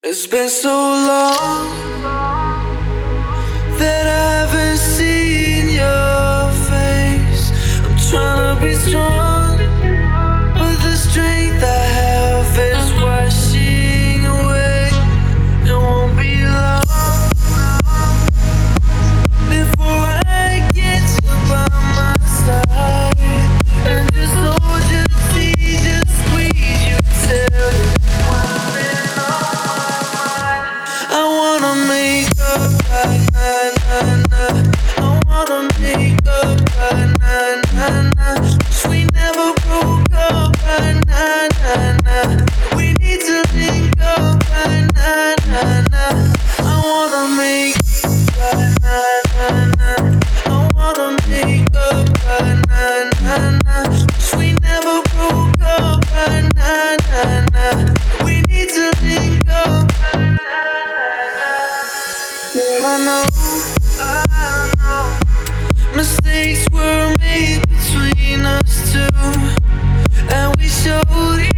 It's been so long that I haven't seen your face. I'm trying to be strong, but the strength I have is washing away. It won't be long before I get you by my side, and just hold your teeth, just squeeze you till you I wanna make up, I wanna make up, wish we never broke up, we need to link up, I wanna make up, I wanna make up, wish we never broke up, we need to link up. I know mistakes were made between us two, and we showed